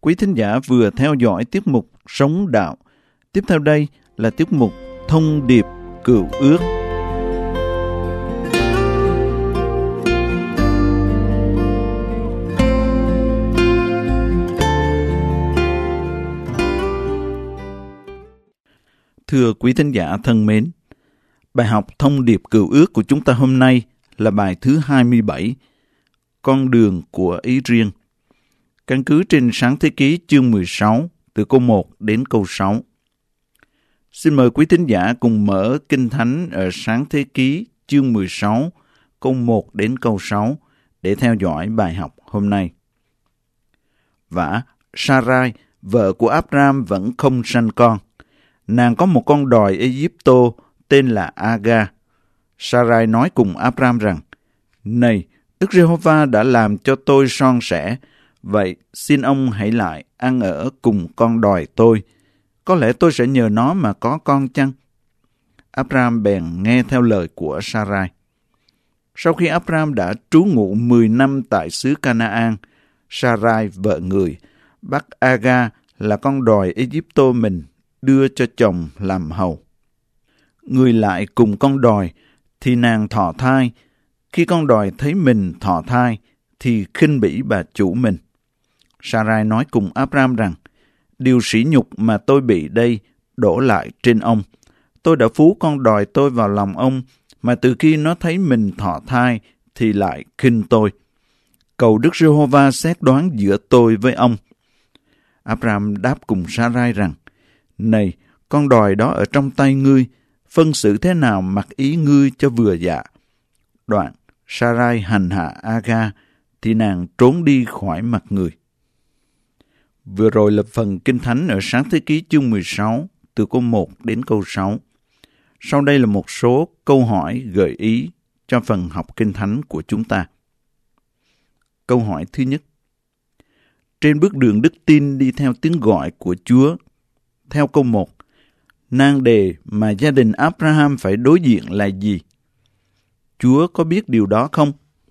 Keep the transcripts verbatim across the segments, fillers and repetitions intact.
Quý thính giả vừa theo dõi tiết mục Sống Đạo. Tiếp theo đây là tiết mục Thông điệp Cựu Ước. Thưa quý thính giả thân mến, bài học Thông điệp Cựu Ước của chúng ta hôm nay là bài thứ hai mươi bảy, Con đường của ý riêng. Căn cứ trên Sáng Thế Ký chương mười sáu, từ câu một đến câu sáu. Xin mời quý thính giả cùng mở Kinh Thánh ở Sáng Thế Ký chương mười sáu, câu một đến câu sáu để theo dõi bài học hôm nay. Vả, Sarai, vợ của Abram vẫn không sanh con. Nàng có một con đòi Ai-cập tên là Aga. Sarai nói cùng Abram rằng, này, Đức Giê-hô-va đã làm cho tôi son sẻ, vậy xin ông hãy lại ăn ở cùng con đòi tôi. Có lẽ tôi sẽ nhờ nó mà có con chăng? Abram bèn nghe theo lời của Sarai. Sau khi Abram đã trú ngụ mười năm tại xứ Ca-na-an, Sarai vợ người bắt Aga là con đòi Ai-cập mình đưa cho chồng làm hầu. Người lại cùng con đòi thì nàng thọ thai. Khi con đòi thấy mình thọ thai thì khinh bỉ bà chủ mình. Sarai nói cùng Abram rằng, điều sỉ nhục mà tôi bị đây đổ lại trên ông. Tôi đã phú con đòi tôi vào lòng ông, mà từ khi nó thấy mình thọ thai thì lại khinh tôi. Cầu Đức Giê-hô-va xét đoán giữa tôi với ông. Abram đáp cùng Sarai rằng, này, con đòi đó ở trong tay ngươi, phân xử thế nào mặc ý ngươi cho vừa dạ. Đoạn, Sarai hành hạ Aga, thì nàng trốn đi khỏi mặt người. Vừa rồi là phần Kinh Thánh ở Sáng Thế Ký chương mười sáu, từ câu một đến câu sáu. Sau đây là một số câu hỏi gợi ý cho phần học Kinh Thánh của chúng ta. Câu hỏi thứ nhất. Trên bước đường đức tin đi theo tiếng gọi của Chúa, theo câu một, nan đề mà gia đình Abraham phải đối diện là gì? Chúa có biết điều đó không?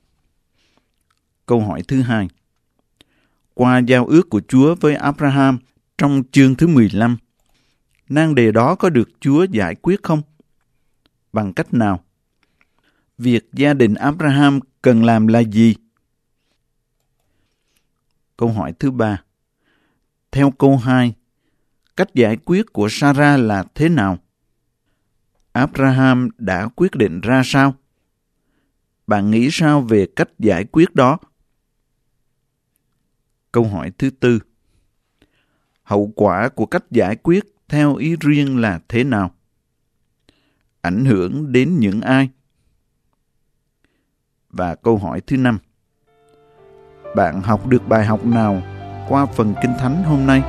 Câu hỏi thứ hai. Qua giao ước của Chúa với Abraham trong chương thứ mười lăm, nan đề đó có được Chúa giải quyết không? Bằng cách nào? Việc gia đình Abraham cần làm là gì? Câu hỏi thứ ba. Theo câu hai, cách giải quyết của Sarah là thế nào? Abraham đã quyết định ra sao? Bạn nghĩ sao về cách giải quyết đó? Câu hỏi thứ tư. Hậu quả của cách giải quyết theo ý riêng là thế nào? Ảnh hưởng đến những ai? Và câu hỏi thứ năm. Bạn học được bài học nào qua phần Kinh Thánh hôm nay?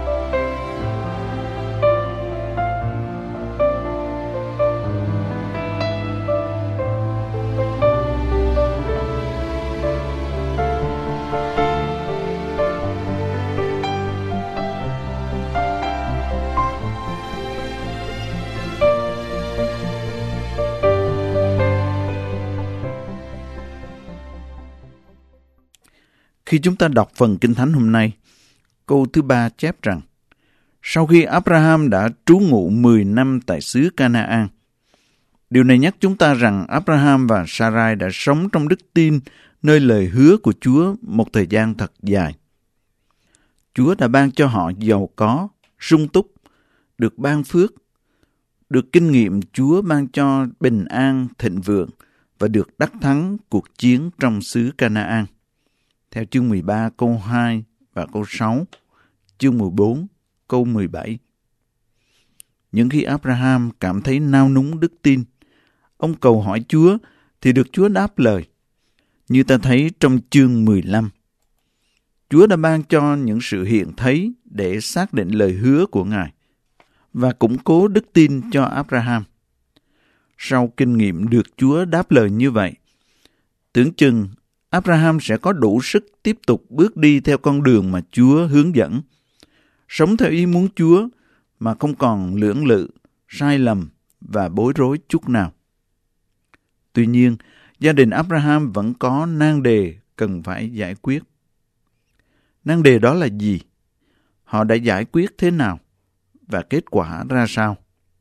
Khi chúng ta đọc phần Kinh Thánh hôm nay, câu thứ ba chép rằng, sau khi Abraham đã trú ngụ mười năm tại xứ Ca-na-an, điều này nhắc chúng ta rằng Abraham và Sarai đã sống trong đức tin nơi lời hứa của Chúa một thời gian thật dài. Chúa đã ban cho họ giàu có, sung túc, được ban phước, được kinh nghiệm Chúa ban cho bình an, thịnh vượng và được đắc thắng cuộc chiến trong xứ Ca-na-an. Theo chương mười ba câu hai và câu sáu, chương mười bốn câu mười bảy. Những khi Abraham cảm thấy nao núng đức tin, ông cầu hỏi Chúa thì được Chúa đáp lời. Như ta thấy trong chương mười lăm, Chúa đã ban cho những sự hiện thấy để xác định lời hứa của Ngài và củng cố đức tin cho Abraham. Sau kinh nghiệm được Chúa đáp lời như vậy, tưởng chừng Abraham sẽ có đủ sức tiếp tục bước đi theo con đường mà Chúa hướng dẫn, sống theo ý muốn Chúa mà không còn lưỡng lự, sai lầm và bối rối chút nào. Tuy nhiên, gia đình Abraham vẫn có nan đề cần phải giải quyết. Nan đề đó là gì? họ đã giải quyết thế nào và kết quả ra sao?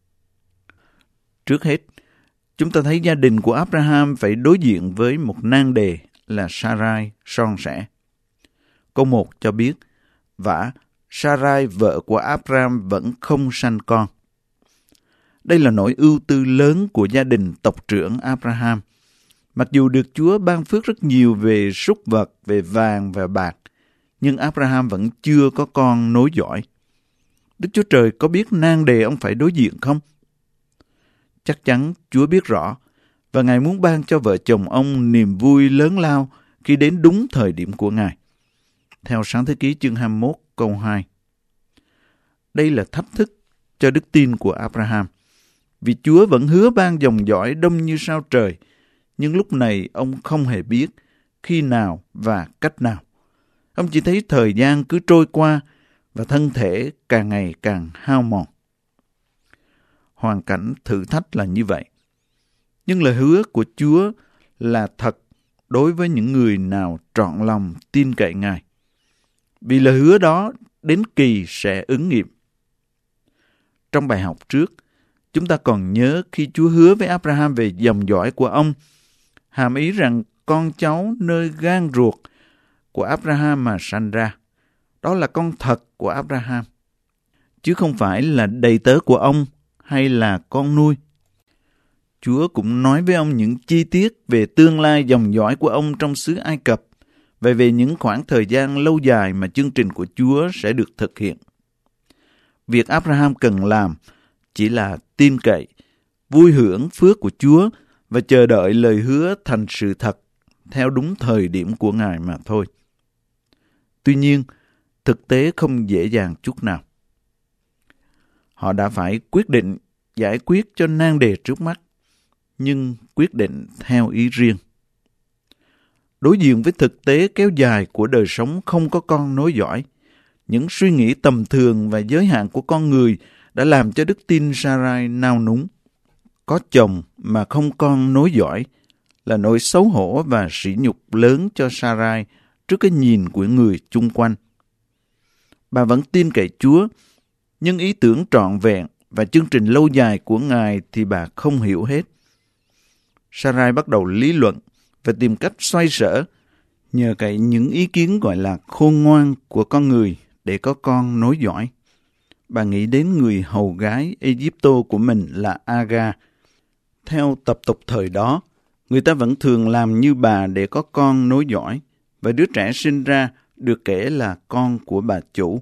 Trước hết, chúng ta thấy gia đình của Abraham phải đối diện với một nan đề là Sarai son sẻ. Câu một cho biết, vả Sarai vợ của Abraham vẫn không sanh con. Đây là nỗi ưu tư lớn của gia đình tộc trưởng Abraham. Mặc dù được Chúa ban phước rất nhiều về súc vật, về vàng và bạc, nhưng Abraham vẫn chưa có con nối dõi. Đức Chúa Trời có biết nan đề ông phải đối diện không? Chắc chắn Chúa biết rõ, và Ngài muốn ban cho vợ chồng ông niềm vui lớn lao khi đến đúng thời điểm của Ngài. Theo Sáng Thế Ký chương hai mươi mốt câu hai. Đây là thách thức cho đức tin của Abraham, vì Chúa vẫn hứa ban dòng dõi đông như sao trời, nhưng lúc này ông không hề biết khi nào và cách nào. Ông chỉ thấy thời gian cứ trôi qua và thân thể càng ngày càng hao mòn. Hoàn cảnh thử thách là như vậy. Nhưng lời hứa của Chúa là thật đối với những người nào trọn lòng tin cậy Ngài. Vì lời hứa đó đến kỳ sẽ ứng nghiệm. Trong bài học trước, chúng ta còn nhớ khi Chúa hứa với Abraham về dòng dõi của ông, hàm ý rằng con cháu nơi gan ruột của Abraham mà sanh ra, đó là con thật của Abraham, chứ không phải là đầy tớ của ông hay là con nuôi. Chúa cũng nói với ông những chi tiết về tương lai dòng dõi của ông trong xứ Ai Cập, và về những khoảng thời gian lâu dài mà chương trình của Chúa sẽ được thực hiện. Việc Abraham cần làm chỉ là tin cậy, vui hưởng phước của Chúa và chờ đợi lời hứa thành sự thật theo đúng thời điểm của Ngài mà thôi. Tuy nhiên, thực tế không dễ dàng chút nào. Họ đã phải quyết định giải quyết cho nan đề trước mắt, nhưng quyết định theo ý riêng. Đối diện với thực tế kéo dài của đời sống không có con nối dõi, những suy nghĩ tầm thường và giới hạn của con người đã làm cho đức tin Sarai nao núng. Có chồng mà không con nối dõi là nỗi xấu hổ và sỉ nhục lớn cho Sarai trước cái nhìn của người chung quanh. Bà vẫn tin cậy Chúa, nhưng ý tưởng trọn vẹn và chương trình lâu dài của Ngài thì bà không hiểu hết. Sarai bắt đầu lý luận và tìm cách xoay sở, nhờ cậy những ý kiến gọi là khôn ngoan của con người để có con nối dõi. Bà nghĩ đến người hầu gái Egypto của mình là Aga. Theo tập tục thời đó, người ta vẫn thường làm như bà để có con nối dõi, và đứa trẻ sinh ra được kể là con của bà chủ.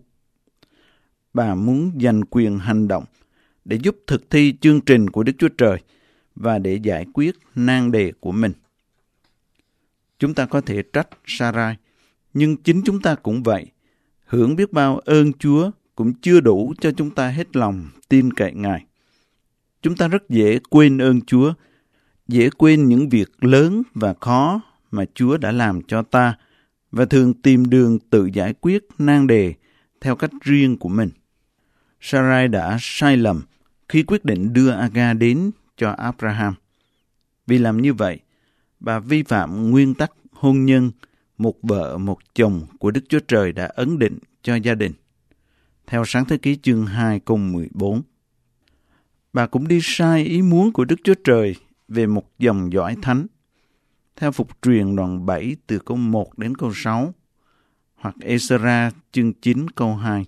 Bà muốn giành quyền hành động để giúp thực thi chương trình của Đức Chúa Trời và để giải quyết nan đề của mình. Chúng ta có thể trách Sarai, nhưng chính chúng ta cũng vậy. Hưởng biết bao ơn Chúa cũng chưa đủ cho chúng ta hết lòng tin cậy Ngài. Chúng ta rất dễ quên ơn Chúa, dễ quên những việc lớn và khó mà Chúa đã làm cho ta, và thường tìm đường tự giải quyết nan đề theo cách riêng của mình. Sarai đã sai lầm khi quyết định đưa Aga đến cho Abraham. Vì làm như vậy, bà vi phạm nguyên tắc hôn nhân một vợ một chồng của Đức Chúa Trời đã ấn định cho gia đình. Theo Sáng Thế Ký chương hai câu mười bốn. Bà cũng đi sai ý muốn của Đức Chúa Trời về một dòng dõi thánh. Theo Phục truyền đoạn bảy từ câu một đến câu sáu, hoặc Ê-sơ-ra chương chín câu hai.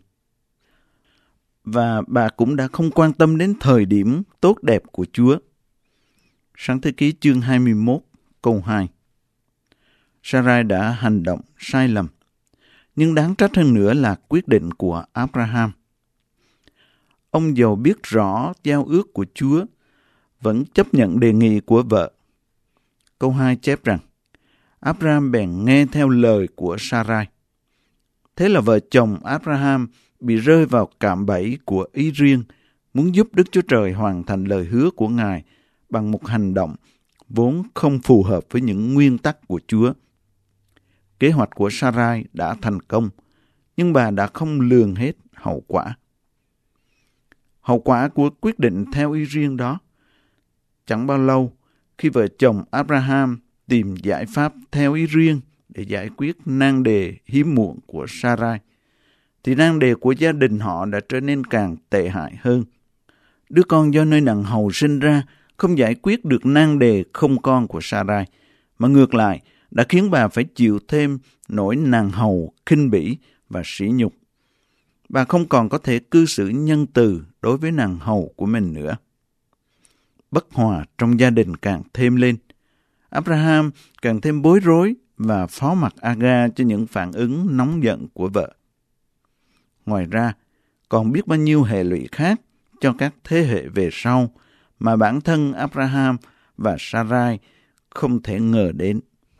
Và bà cũng đã không quan tâm đến thời điểm tốt đẹp của Chúa. Sáng Thế Ký chương hai mươi mốt câu hai. Sarai đã hành động sai lầm, nhưng đáng trách hơn nữa là quyết định của Abraham. Ông dầu biết rõ giao ước của Chúa, vẫn chấp nhận đề nghị của vợ. Câu hai chép rằng, Abraham bèn nghe theo lời của Sarai. Thế là vợ chồng Abraham bị rơi vào cạm bẫy của ý riêng, muốn giúp Đức Chúa Trời hoàn thành lời hứa của Ngài bằng một hành động vốn không phù hợp với những nguyên tắc của Chúa. Kế hoạch của Sarai đã thành công, nhưng bà đã không lường hết hậu quả. Hậu quả của quyết định theo ý riêng đó, chẳng bao lâu khi vợ chồng Abraham tìm giải pháp theo ý riêng để giải quyết nan đề hiếm muộn của Sarai, thì nan đề của gia đình họ đã trở nên càng tệ hại hơn. Đứa con do nơi nàng hầu sinh ra không giải quyết được nan đề không con của Sarai, mà ngược lại đã khiến bà phải chịu thêm nỗi nàng hầu khinh bỉ và sỉ nhục. Bà không còn có thể cư xử nhân từ đối với nàng hầu của mình nữa. Bất hòa trong gia đình càng thêm lên. Abraham càng thêm bối rối và phó mặc Agar cho những phản ứng nóng giận của vợ. Ngoài ra, còn biết bao nhiêu hệ lụy khác cho các thế hệ về sau mà bản thân Abraham và Sarai không thể ngờ đến.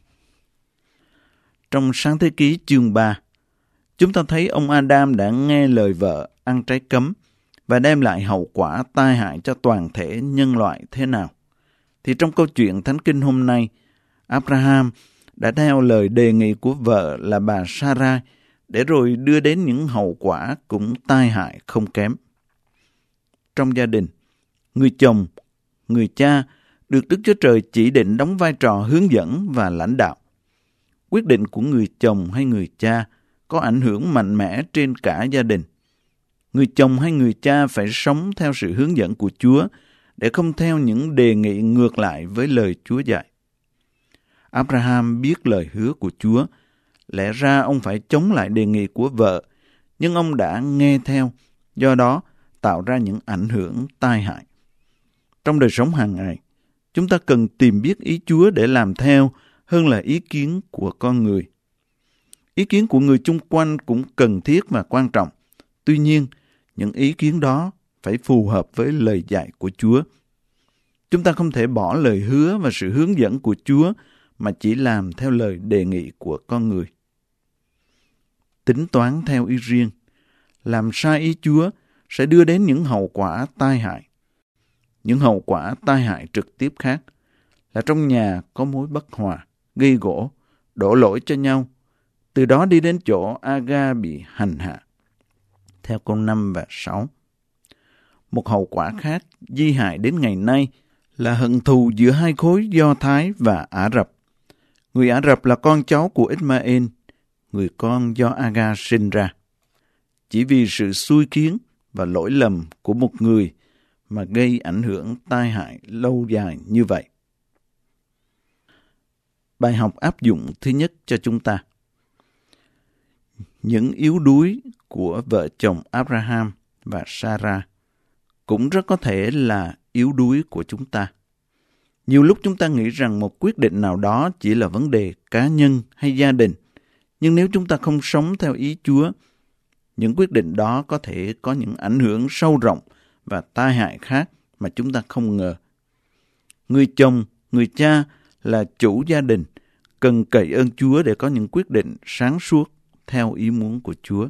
Trong Sáng Thế Ký chương ba, chúng ta thấy ông Adam đã nghe lời vợ ăn trái cấm và đem lại hậu quả tai hại cho toàn thể nhân loại thế nào. Thì trong câu chuyện Thánh Kinh hôm nay, Abraham đã theo lời đề nghị của vợ là bà Sarai để rồi đưa đến những hậu quả cũng tai hại không kém. Trong gia đình, người chồng, người cha được Đức Chúa Trời chỉ định đóng vai trò hướng dẫn và lãnh đạo. Quyết định của người chồng hay người cha có ảnh hưởng mạnh mẽ trên cả gia đình. Người chồng hay người cha phải sống theo sự hướng dẫn của Chúa để không theo những đề nghị ngược lại với lời Chúa dạy. Abraham biết lời hứa của Chúa, lẽ ra ông phải chống lại đề nghị của vợ, nhưng ông đã nghe theo, do đó tạo ra những ảnh hưởng tai hại. Trong đời sống hàng ngày, chúng ta cần tìm biết ý Chúa để làm theo hơn là ý kiến của con người. Ý kiến của người chung quanh cũng cần thiết và quan trọng. Tuy nhiên, những ý kiến đó phải phù hợp với lời dạy của Chúa. Chúng ta không thể bỏ lời hứa và sự hướng dẫn của Chúa mà chỉ làm theo lời đề nghị của con người. Tính toán theo ý riêng, làm sai ý Chúa sẽ đưa đến những hậu quả tai hại. Những hậu quả tai hại trực tiếp khác là trong nhà có mối bất hòa, gây gổ, đổ lỗi cho nhau, từ đó đi đến chỗ Agar bị hành hạ. Theo câu năm và sáu. Một hậu quả khác di hại đến ngày nay là hận thù giữa hai khối Do Thái và Ả Rập. Người Ả Rập là con cháu của Ismael, người con do Agar sinh ra. Chỉ vì sự xui khiến và lỗi lầm của một người mà gây ảnh hưởng tai hại lâu dài như vậy. Bài học áp dụng thứ nhất cho chúng ta. Những yếu đuối của vợ chồng Abraham và Sarah cũng rất có thể là yếu đuối của chúng ta. Nhiều lúc chúng ta nghĩ rằng một quyết định nào đó chỉ là vấn đề cá nhân hay gia đình, nhưng nếu chúng ta không sống theo ý Chúa, những quyết định đó có thể có những ảnh hưởng sâu rộng và tai hại khác mà chúng ta không ngờ. Người chồng, người cha là chủ gia đình, cần cậy ơn Chúa để có những quyết định sáng suốt theo ý muốn của Chúa.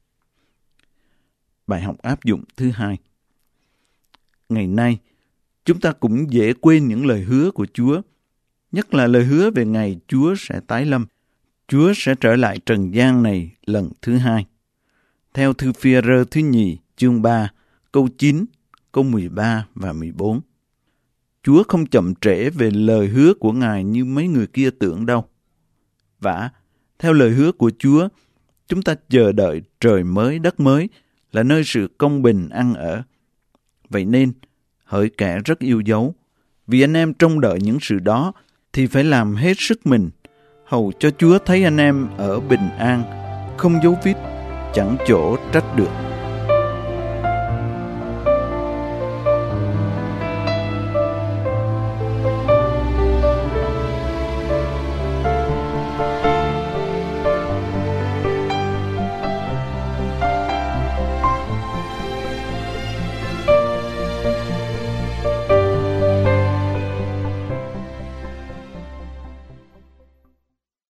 Bài học áp dụng thứ hai. Ngày nay, chúng ta cũng dễ quên những lời hứa của Chúa, nhất là lời hứa về ngày Chúa sẽ tái lâm. Chúa sẽ trở lại trần gian này lần thứ hai. Theo thư Phi-e-rơ thứ nhì, chương ba, câu chín, câu mười ba và mười bốn. Chúa không chậm trễ về lời hứa của Ngài như mấy người kia tưởng đâu. Vả, theo lời hứa của Chúa, chúng ta chờ đợi trời mới đất mới là nơi sự công bình ăn ở. Vậy nên, hỡi kẻ rất yêu dấu, vì anh em trông đợi những sự đó thì phải làm hết sức mình, hầu cho Chúa thấy anh em ở bình an, không dấu vết, chẳng chỗ trách được.